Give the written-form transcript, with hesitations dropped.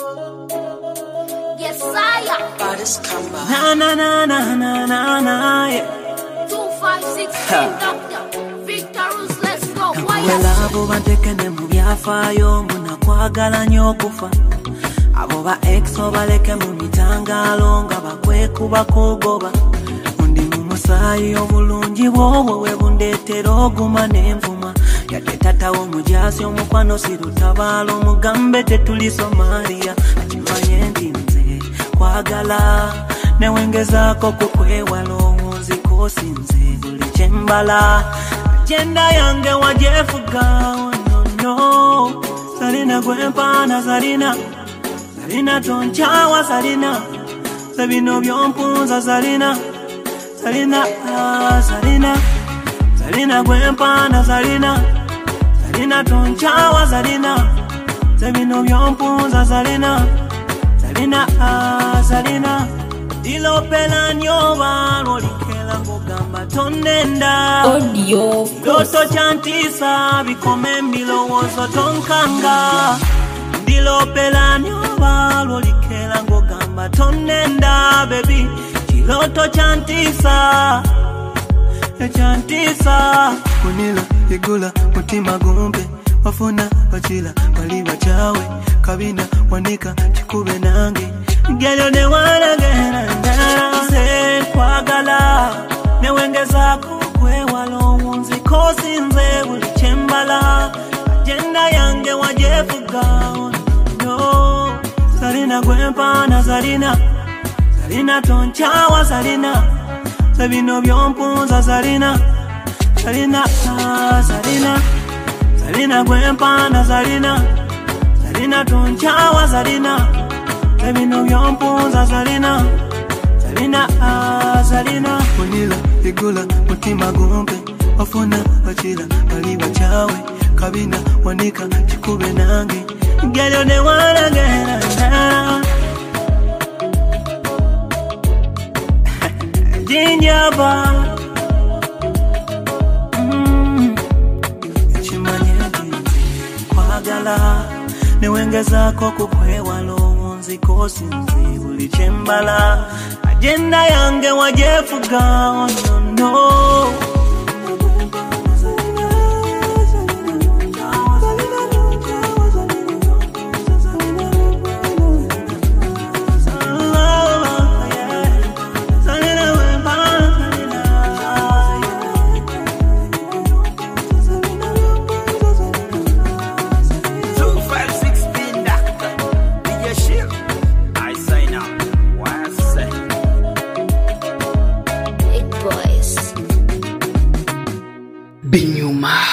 Yes, sire. Baddest comeback. Na na na na na na na, yeah. 2516 doctor. Victor's, let's go. Wela abo bantekene mu byafaayo mbona kwagala nnyo okufa. Abo ba ex obaleke mu mitangalo nga bakwekuba kugoba. Undi mu musaayi obulungi bwobwo we bundeetera oguma n'envuma. Yadde tata w'omujaasi omukwano sirutabaalo mugambe tetuli Somalia. Akimanye ndi nze kwagala newengezaako kukwewala owunziko sinze buli kyembala. Agenda yange wajefuga, oh no. Salina gwempana salina tonchawa salina sabino byompunza salina gwempana salina tonchawa salina sabino byompunza salina ilopela nyoba lolikela ngogamba tonenda audio Loto chantisa bikome milowozo tonkanga Dilopela nyoba lolikela ngogamba tonenda baby Chiloto chantisa Kunila igula mutima gumbe wafuna bachila bali bachawe kabina wanika chikube nange Gelyo ne wana gena se kwagala newengezako kwewala owunziko sinze buli kyembala. Agenda yange wajefuga, oh no. Salina gwempana salina tonchawa salina sabino byompunza salina gwempana salina tonchawa salina sabino byompunza salina Kunila igula mutima gumbe wafuna bachila bali bachawe kabina wanika chikube nange Gelyo ne wana gena Jinjaba Chimanye kwagala newengezako kukwewala owunziko sinze buli kyembala. Agenda yange wajefuga, oh no. Binyuma.